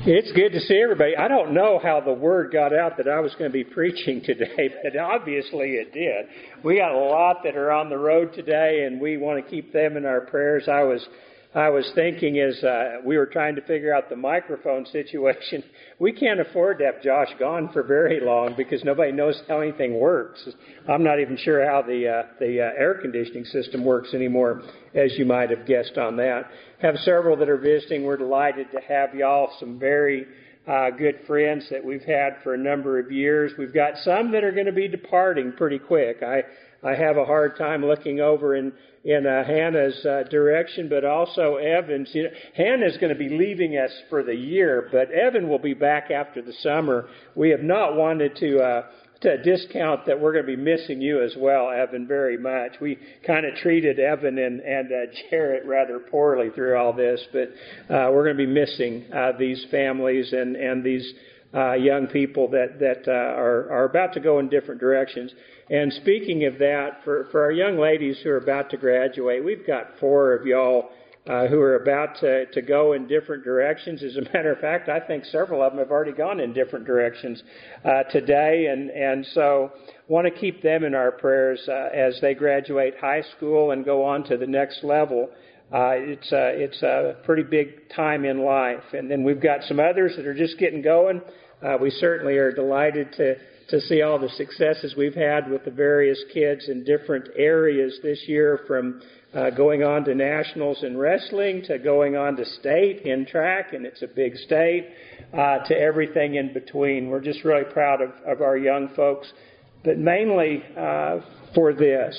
It's good to see everybody. I don't know how the word got out that I was going to be preaching today, but obviously it did. We got a lot that are on the road today, and we want to keep them in our prayers. I was thinking as we were trying to figure out the microphone situation, we can't afford to have Josh gone for very long because nobody knows how anything works. I'm not even sure how the air conditioning system works anymore, as you might have guessed on that. Have several that are visiting. We're delighted to have y'all, some very good friends that we've had for a number of years. We've got some that are going to be departing pretty quick. I have a hard time looking over in Hannah's direction, but also Evan's. You know, Hannah's going to be leaving us for the year, but Evan will be back after the summer. We have not wanted to discount that we're going to be missing you as well, Evan, very much. We kind of treated Evan and Jarrett rather poorly through all this, but we're going to be missing these families and these young people that are about to go in different directions. And speaking of that, for our young ladies who are about to graduate, we've got 4 of y'all who are about to go in different directions. As a matter of fact, I think several of them have already gone in different directions today, and so want to keep them in our prayers as they graduate high school and go on to the next level. It's a pretty big time in life. And then we've got some others that are just getting going. We certainly are delighted to see all the successes we've had with the various kids in different areas this year, from going on to nationals in wrestling, to going on to state in track, and it's a big state, to everything in between. We're just really proud of our young folks, but mainly for this.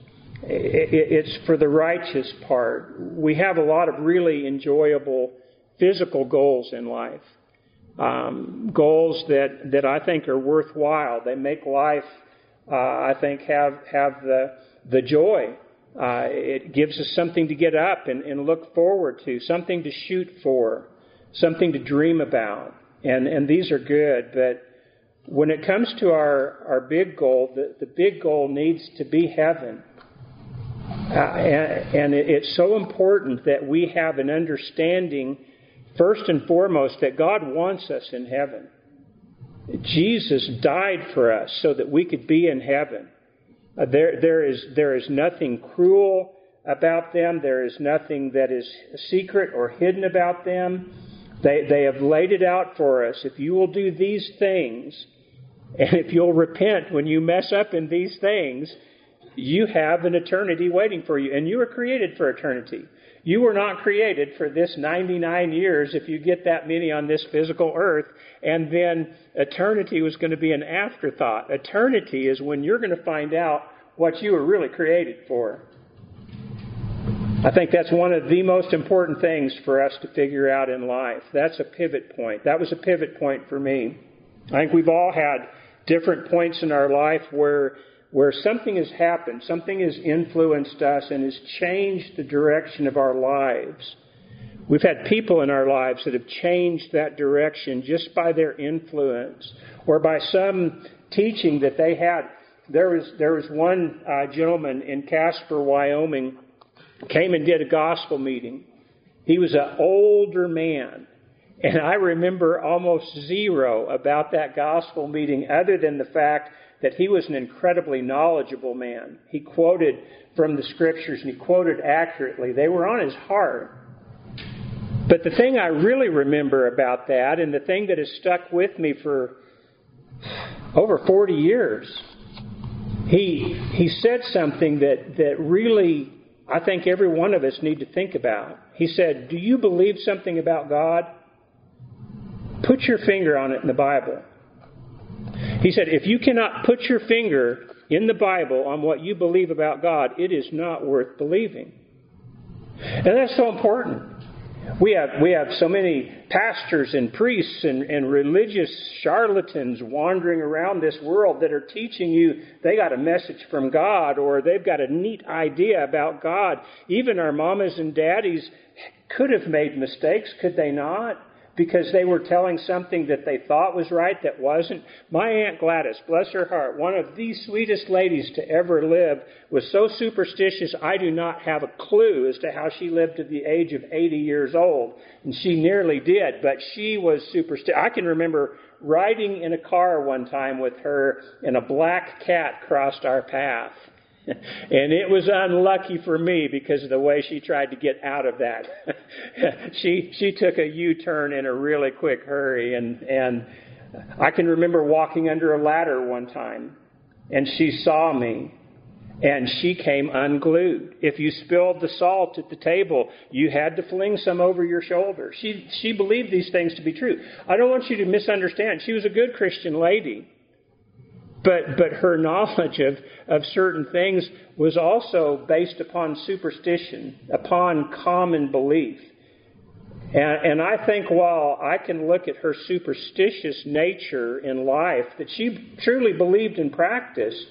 It's for the righteous part. We have a lot of really enjoyable physical goals in life. Goals that I think are worthwhile. They make life, I think, have the joy. It gives us something to get up and look forward to, something to shoot for, something to dream about. And these are good. But when it comes to our big goal, the big goal needs to be heaven. And it's so important that we have an understanding, first and foremost, that God wants us in heaven. Jesus died for us so that we could be in heaven. There is nothing cruel about them. There is nothing that is secret or hidden about them. They have laid it out for us. If you will do these things, and if you'll repent when you mess up in these things, you have an eternity waiting for you. And you were created for eternity. You were not created for this 99 years, if you get that many on this physical earth, and then eternity was going to be an afterthought. Eternity is when you're going to find out what you were really created for. I think that's one of the most important things for us to figure out in life. That's a pivot point. That was a pivot point for me. I think we've all had different points in our life where something has happened, something has influenced us and has changed the direction of our lives. We've had people in our lives that have changed that direction just by their influence or by some teaching that they had. There was one gentleman in Casper, Wyoming, came and did a gospel meeting. He was an older man, and I remember almost zero about that gospel meeting other than the fact that he was an incredibly knowledgeable man. He quoted from the Scriptures, and he quoted accurately. They were on his heart. But the thing I really remember about that, and the thing that has stuck with me for over 40 years, he said something that really, I think every one of us need to think about. He said, "Do you believe something about God? Put your finger on it in the Bible." He said, if you cannot put your finger in the Bible on what you believe about God, it is not worth believing. And that's so important. We have so many pastors and priests and religious charlatans wandering around this world that are teaching you they got a message from God, or they've got a neat idea about God. Even our mamas and daddies could have made mistakes, could they not? because they were telling something that they thought was right that wasn't. My Aunt Gladys, bless her heart, one of the sweetest ladies to ever live, was so superstitious I do not have a clue as to how she lived to the age of 80 years old. And she nearly did, but she was superstitious. I can remember riding in a car one time with her and a black cat crossed our path. And it was unlucky for me because of the way she tried to get out of that. She took a U-turn in a really quick hurry. And I can remember walking under a ladder one time, and she saw me, and she came unglued. If you spilled the salt at the table, you had to fling some over your shoulder. She believed these things to be true. I don't want you to misunderstand. She was a good Christian lady. But her knowledge of certain things was also based upon superstition, upon common belief. And I think while I can look at her superstitious nature in life that she truly believed and practiced,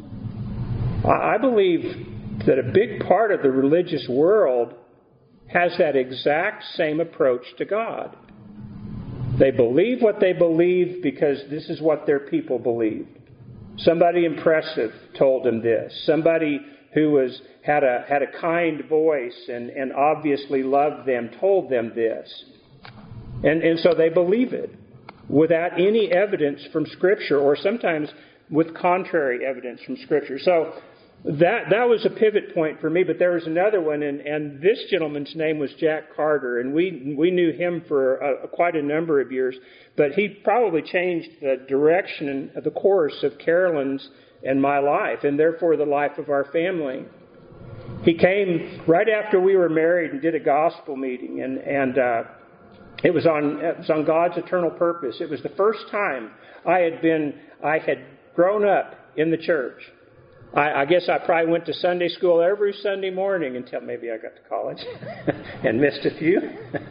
I believe that a big part of the religious world has that exact same approach to God. They believe what they believe because this is what their people believed. Somebody impressive told them this. Somebody who had a kind voice and obviously loved them told them this. And so they believe it without any evidence from Scripture, or sometimes with contrary evidence from Scripture. So that was a pivot point for me. But there was another one, and this gentleman's name was Jack Carter, and we knew him for quite a number of years. But he probably changed the direction of the course of Carolyn's and my life, and therefore the life of our family. He came right after we were married and did a gospel meeting, and it was on God's eternal purpose. It was the first time I had grown up in the church. I guess I probably went to Sunday school every Sunday morning until maybe I got to college and missed a few.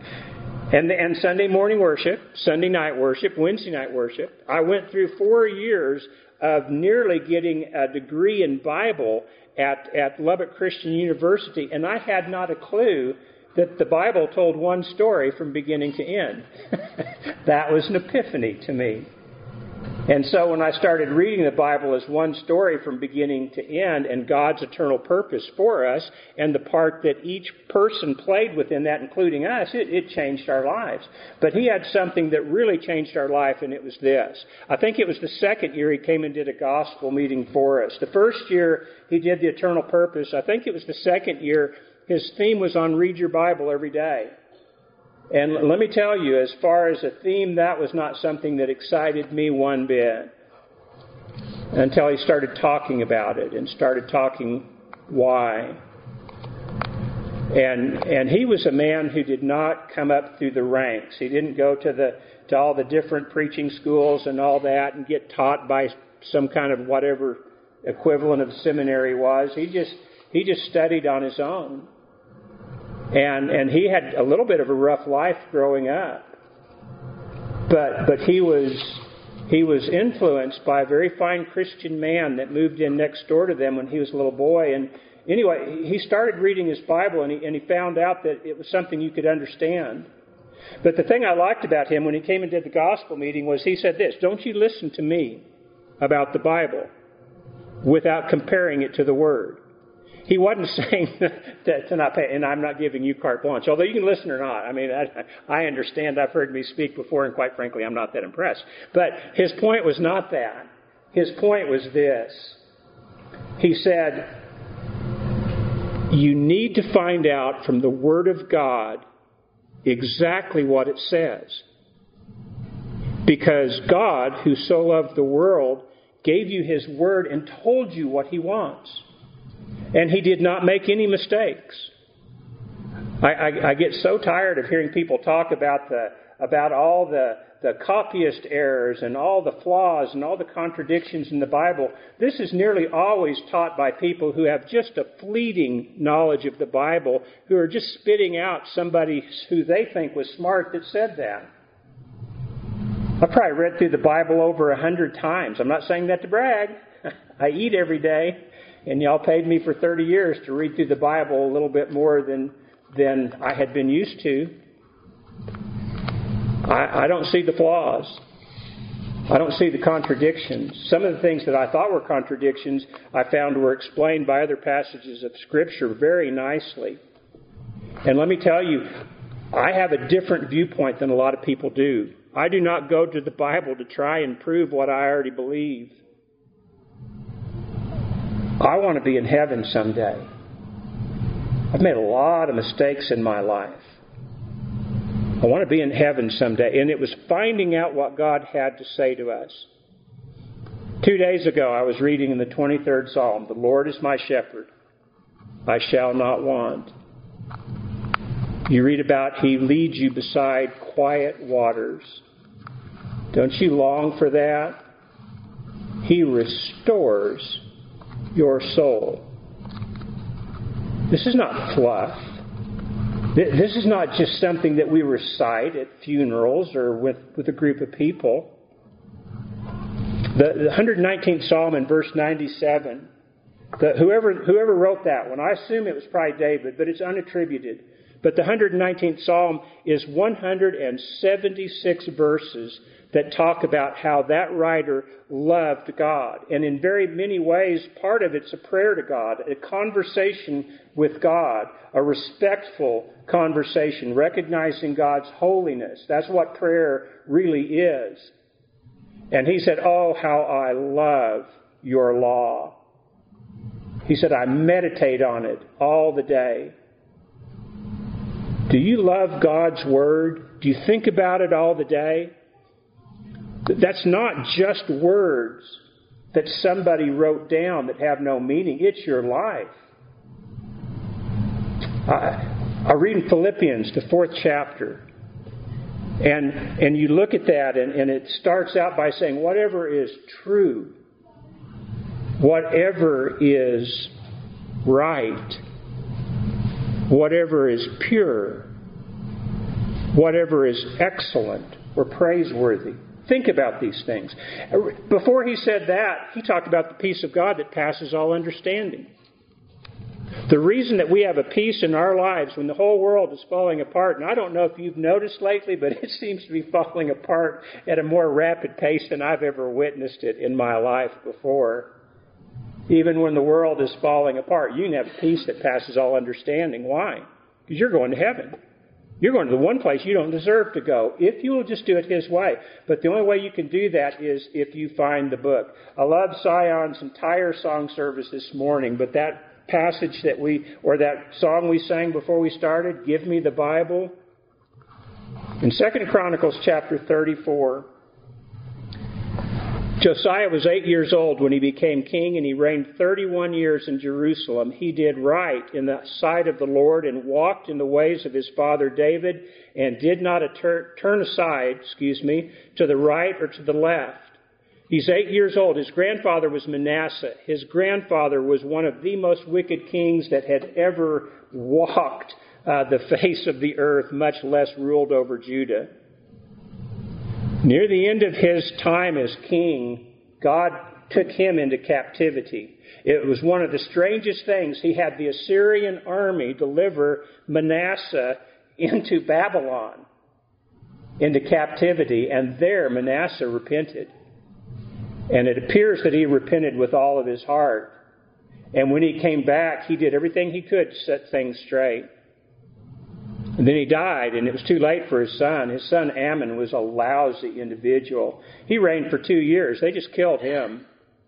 And Sunday morning worship, Sunday night worship, Wednesday night worship. I went through 4 years of nearly getting a degree in Bible at Lubbock Christian University, and I had not a clue that the Bible told one story from beginning to end. That was an epiphany to me. And so when I started reading the Bible as one story from beginning to end and God's eternal purpose for us and the part that each person played within that, including us, it changed our lives. But he had something that really changed our life, and it was this. I think it was the second year he came and did a gospel meeting for us. The first year he did the eternal purpose. I think it was the second year his theme was on read your Bible every day. And let me tell you, as far as a theme, that was not something that excited me one bit until he started talking about it and started talking why. And he was a man who did not come up through the ranks. He didn't go to all the different preaching schools and all that and get taught by some kind of whatever equivalent of seminary was. He just studied on his own. And he had a little bit of a rough life growing up. But he was influenced by a very fine Christian man that moved in next door to them when he was a little boy. And anyway, he started reading his Bible, and he found out that it was something you could understand. But the thing I liked about him when he came and did the gospel meeting was he said this: don't you listen to me about the Bible without comparing it to the Word. He wasn't saying to not pay, and I'm not giving you carte blanche, although you can listen or not. I mean, I understand. I've heard me speak before, and quite frankly, I'm not that impressed. But his point was not that. His point was this. He said, you need to find out from the Word of God exactly what it says. Because God, who so loved the world, gave you His Word and told you what He wants. And He did not make any mistakes. I get so tired of hearing people talk about all the copyist errors and all the flaws and all the contradictions in the Bible. This is nearly always taught by people who have just a fleeting knowledge of the Bible, who are just spitting out somebody who they think was smart that said that. I've probably read through the Bible over 100 times. I'm not saying that to brag. I eat every day. And y'all paid me for 30 years to read through the Bible a little bit more than I had been used to. I don't see the flaws. I don't see the contradictions. Some of the things that I thought were contradictions, I found were explained by other passages of Scripture very nicely. And let me tell you, I have a different viewpoint than a lot of people do. I do not go to the Bible to try and prove what I already believe. I want to be in heaven someday. I've made a lot of mistakes in my life. I want to be in heaven someday. And it was finding out what God had to say to us. 2 days ago, I was reading in the 23rd Psalm, "The Lord is my shepherd. I shall not want." You read about He leads you beside quiet waters. Don't you long for that? He restores your soul. This is not fluff. This is not just something that we recite at funerals or with a group of people. The 119th Psalm in verse 97, whoever wrote that one, I assume it was probably David, but it's unattributed. But the 119th Psalm is 176 verses that talk about how that writer loved God. And in very many ways, part of it's a prayer to God, a conversation with God, a respectful conversation, recognizing God's holiness. That's what prayer really is. And he said, "Oh, how I love your law." He said, "I meditate on it all the day." Do you love God's Word? Do you think about it all the day? That's not just words that somebody wrote down that have no meaning. It's your life. I read in Philippians, the 4th chapter, and you look at that, and it starts out by saying, whatever is true, whatever is right, whatever is pure, whatever is excellent or praiseworthy. Think about these things. Before he said that, he talked about the peace of God that passes all understanding. The reason that we have a peace in our lives when the whole world is falling apart, and I don't know if you've noticed lately, but it seems to be falling apart at a more rapid pace than I've ever witnessed it in my life before. Even when the world is falling apart, you can have peace that passes all understanding. Why? Because you're going to heaven. You're going to the one place you don't deserve to go, if you will just do it His way. But the only way you can do that is if you find the book. I love Sion's entire song service this morning, but that passage that song we sang before we started, "Give Me the Bible," in 2 Chronicles chapter 34, Josiah was 8 years old when he became king, and he reigned 31 years in Jerusalem. He did right in the sight of the Lord and walked in the ways of his father David and did not turn aside, to the right or to the left. He's 8 years old. His grandfather was Manasseh. His grandfather was one of the most wicked kings that had ever walked the face of the earth, much less ruled over Judah. Near the end of his time as king, God took him into captivity. It was one of the strangest things. He had the Assyrian army deliver Manasseh into Babylon, into captivity, and there Manasseh repented. And it appears that he repented with all of his heart. And when he came back, he did everything he could to set things straight. And then he died, and it was too late for his son. His son Ammon was a lousy individual. He reigned for 2 years. They just killed him.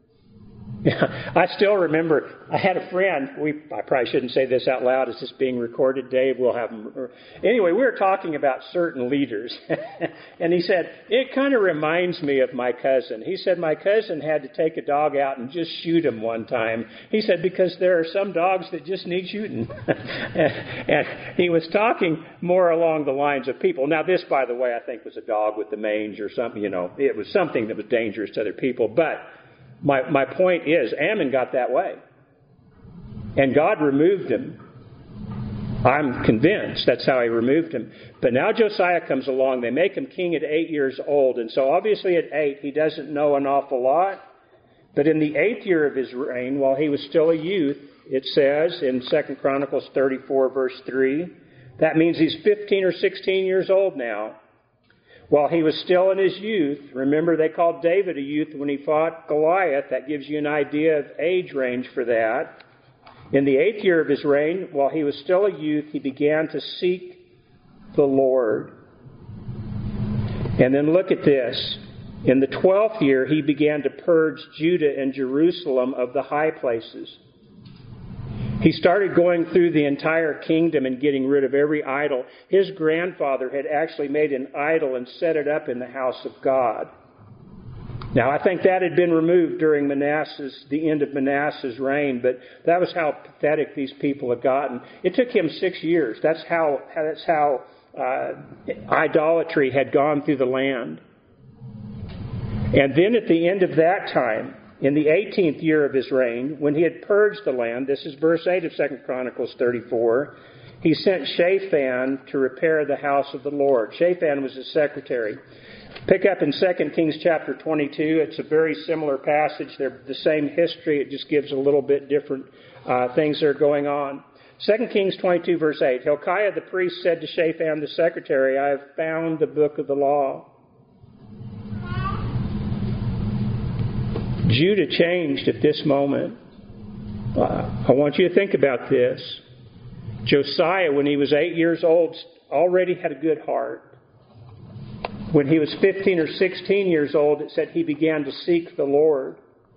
I still remember, I had a friend, I probably shouldn't say this out loud. Is this being recorded, Dave? We'll have him. Anyway, we were talking about certain leaders. And he said, it kind of reminds me of my cousin. He said, my cousin had to take a dog out and just shoot him one time. He said, because there are some dogs that just need shooting. And he was talking more along the lines of people. Now this, by the way, I think was a dog with the mange or something, it was something that was dangerous to other people. But my point is, Ammon got that way. And God removed him. I'm convinced that's how He removed him. But now Josiah comes along. They make him king at 8 years old. And so obviously at 8, he doesn't know an awful lot. But in the 8th year of his reign, while he was still a youth, it says in 2 Chronicles 34, verse 3, that means he's 15 or 16 years old now. while he was still in his youth. Remember, they called David a youth when he fought Goliath. That gives you an idea of age range for that. In the 8th year of his reign, while he was still a youth, he began to seek the Lord. And then look at this. In the 12th year, he began to purge Judah and Jerusalem of the high places. He started going through the entire kingdom and getting rid of every idol. His grandfather had actually made an idol and set it up in the house of God. Now, I think that had been removed during the end of Manasseh's reign, but that was how pathetic these people had gotten. It took him 6 years. That's how idolatry had gone through the land. And then at the end of that time, in the 18th year of his reign, when he had purged the land, this is verse 8 of 2 Chronicles 34, he sent Shaphan to repair the house of the Lord. Shaphan was his secretary. Pick up in 2 Kings chapter 22. It's a very similar passage. They're the same history. It just gives a little bit different things that are going on. 2 Kings 22 verse 8. Hilkiah the priest said to Shaphan the secretary, I have found the book of the law. Judah changed at this moment. I want you to think about this. Josiah, when he was 8 years old, already had a good heart. When he was 15 or 16 years old, it said he began to seek the Lord.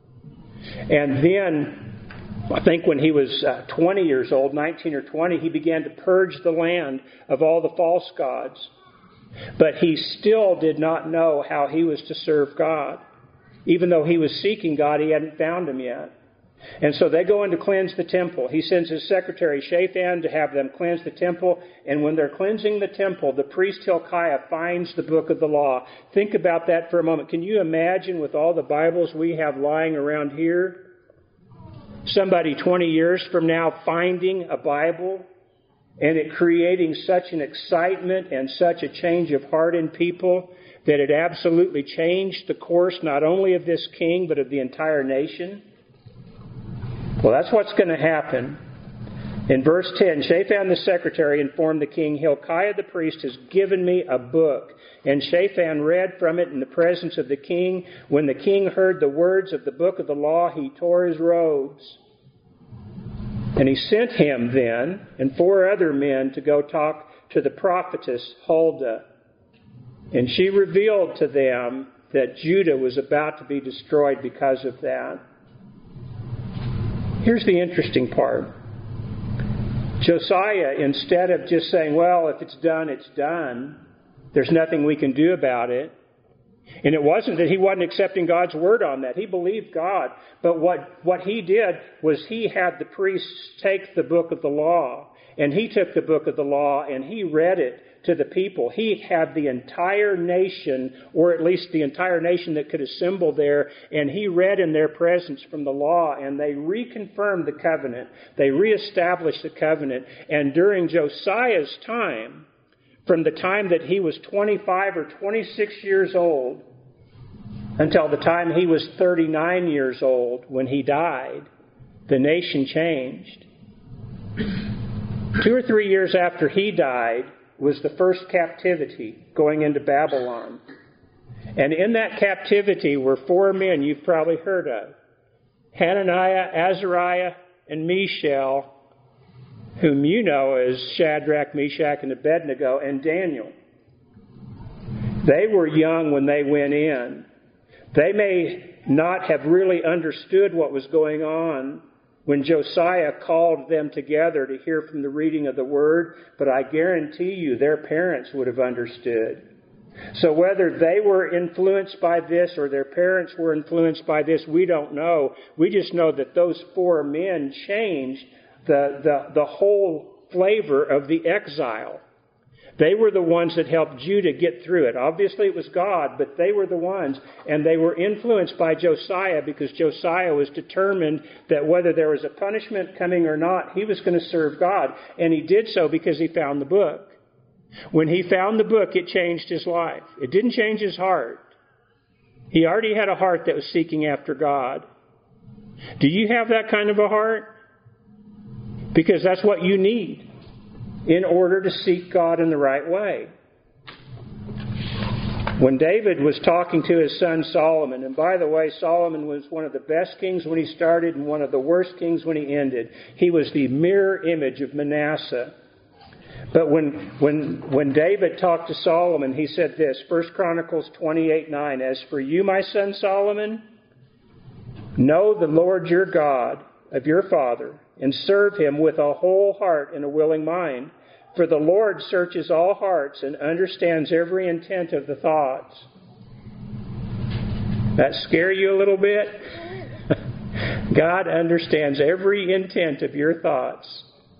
And then, I think when he was 20 years old, 19 or 20, he began to purge the land of all the false gods. But he still did not know how he was to serve God. Even though he was seeking God, he hadn't found him yet. And so they go in to cleanse the temple. He sends his secretary Shaphan to have them cleanse the temple. And when they're cleansing the temple, the priest Hilkiah finds the book of the law. Think about that for a moment. Can you imagine, with all the Bibles we have lying around here, somebody 20 years from now finding a Bible and it creating such an excitement and such a change of heart in people that it absolutely changed the course not only of this king, but of the entire nation? Well, that's what's going to happen. In verse 10, Shaphan the secretary informed the king, Hilkiah the priest has given me a book. And Shaphan read from it in the presence of the king. When the king heard the words of the book of the law, he tore his robes. And he sent him then and 4 other men to go talk to the prophetess Huldah. And she revealed to them that Judah was about to be destroyed because of that. Here's the interesting part. Josiah, instead of just saying, well, if it's done, it's done. There's nothing we can do about it. And it wasn't that he wasn't accepting God's word on that. He believed God. But what he did was he had the priests take the book of the law. And he took the book of the law and he read it to the people. He had the entire nation, or at least the entire nation that could assemble there, and he read in their presence from the law, and they reconfirmed the covenant. They reestablished the covenant. And during Josiah's time, from the time that he was 25 or 26 years old until the time he was 39 years old when he died, the nation changed. 2 or 3 years after he died was the first captivity going into Babylon. And in that captivity were 4 men you've probably heard of. Hananiah, Azariah, and Mishael, whom you know as Shadrach, Meshach, and Abednego, and Daniel. They were young when they went in. They may not have really understood what was going on when Josiah called them together to hear from the reading of the Word, but I guarantee you their parents would have understood. So whether they were influenced by this or their parents were influenced by this, we don't know. We just know that those 4 men changed the whole flavor of the exile. They were the ones that helped Judah get through it. Obviously it was God, but they were the ones. And they were influenced by Josiah because Josiah was determined that whether there was a punishment coming or not, he was going to serve God. And he did so because he found the book. When he found the book, it changed his life. It didn't change his heart. He already had a heart that was seeking after God. Do you have that kind of a heart? Because that's what you need in order to seek God in the right way. When David was talking to his son Solomon, and by the way, Solomon was one of the best kings when he started and one of the worst kings when he ended. He was the mirror image of Manasseh. But when David talked to Solomon, he said this, 1 Chronicles 28:9, "As for you, my son Solomon, know the Lord your God of your father, and serve him with a whole heart and a willing mind. For the Lord searches all hearts and understands every intent of the thoughts." That scare you a little bit? God understands every intent of your thoughts.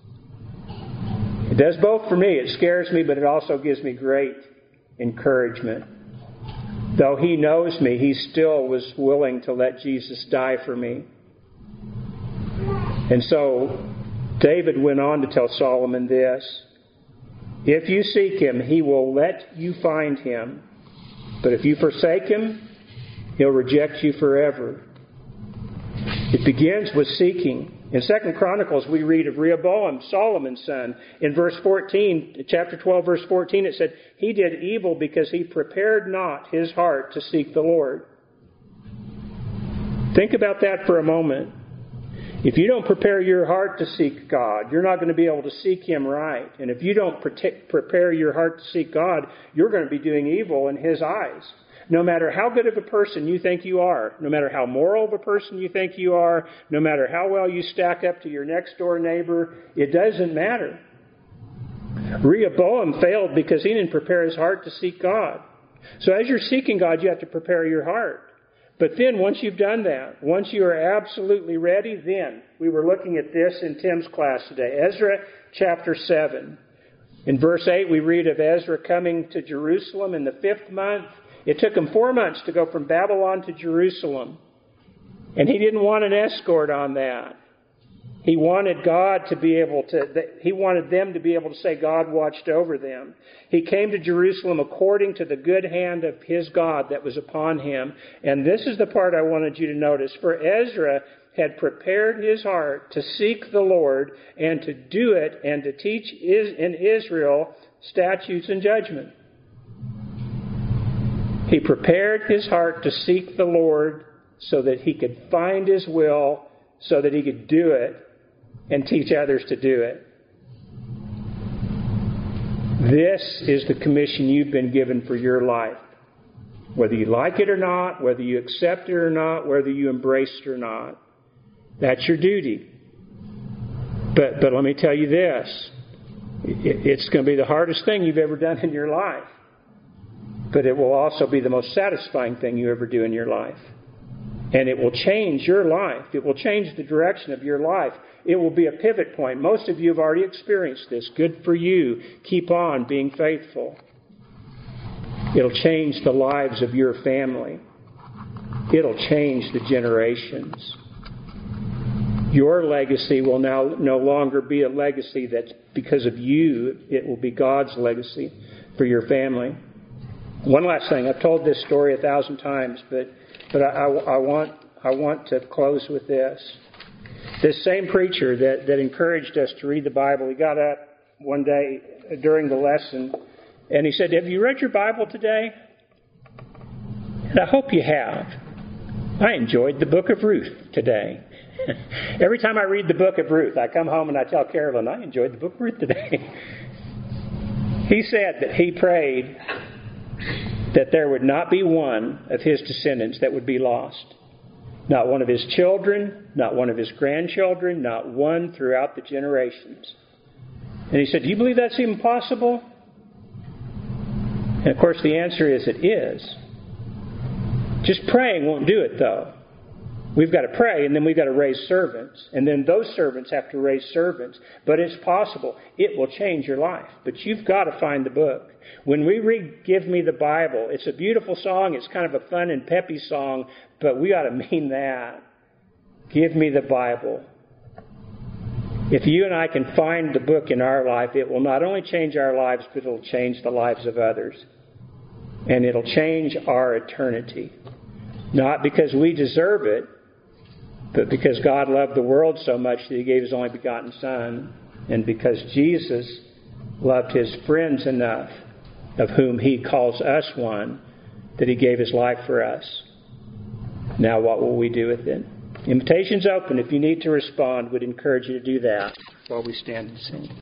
It does both for me. It scares me, but it also gives me great encouragement. Though He knows me, He still was willing to let Jesus die for me. And so David went on to tell Solomon this, "If you seek Him, He will let you find Him. But if you forsake Him, He'll reject you forever." It begins with seeking. In 2 Chronicles, we read of Rehoboam, Solomon's son. In verse 14, chapter 12, verse 14, it said, "He did evil because he prepared not his heart to seek the Lord." Think about that for a moment. If you don't prepare your heart to seek God, you're not going to be able to seek Him right. And if you don't prepare your heart to seek God, you're going to be doing evil in His eyes. No matter how good of a person you think you are, no matter how moral of a person you think you are, no matter how well you stack up to your next door neighbor, it doesn't matter. Rehoboam failed because he didn't prepare his heart to seek God. So as you're seeking God, you have to prepare your heart. But then once you've done that, once you are absolutely ready, then, we were looking at this in Tim's class today, Ezra chapter 7. In verse 8, we read of Ezra coming to Jerusalem in the 5th month. It took him 4 months to go from Babylon to Jerusalem. And he didn't want an escort on that. He wanted he wanted them to be able to say God watched over them. He came to Jerusalem according to the good hand of his God that was upon him. And this is the part I wanted you to notice. For Ezra had prepared his heart to seek the Lord and to do it and to teach in Israel statutes and judgment. He prepared his heart to seek the Lord so that he could find His will, so that he could do it and teach others to do it. This is the commission you've been given for your life. Whether you like it or not, whether you accept it or not, whether you embrace it or not. That's your duty. But let me tell you this. It's going to be the hardest thing you've ever done in your life. But it will also be the most satisfying thing you ever do in your life. And it will change your life. It will change the direction of your life. It will be a pivot point. Most of you have already experienced this. Good for you. Keep on being faithful. It'll change the lives of your family. It'll change the generations. Your legacy will now no longer be a legacy that's because of you. It will be God's legacy for your family. One last thing. I've told this story 1,000 times, but I want to close with this. This same preacher that encouraged us to read the Bible, he got up one day during the lesson and he said, "Have you read your Bible today?" And I hope you have. I enjoyed the book of Ruth today. Every time I read the book of Ruth, I come home and I tell Carolyn, I enjoyed the book of Ruth today. He said that he prayed that there would not be one of his descendants that would be lost. Not one of his children, not one of his grandchildren, not one throughout the generations. And he said, "Do you believe that's even possible?" And of course the answer is it is. Just praying won't do it though. We've got to pray, and then we've got to raise servants. And then those servants have to raise servants. But it's possible. It will change your life. But you've got to find the book. When we read Give Me the Bible, it's a beautiful song. It's kind of a fun and peppy song. But we got to mean that. Give me the Bible. If you and I can find the book in our life, it will not only change our lives, but it'll change the lives of others. And it'll change our eternity. Not because we deserve it, but because God loved the world so much that He gave His only begotten Son, and because Jesus loved His friends enough, of whom He calls us one, that He gave His life for us. Now what will we do with it? Invitation's open. If you need to respond, we'd encourage you to do that while we stand and sing.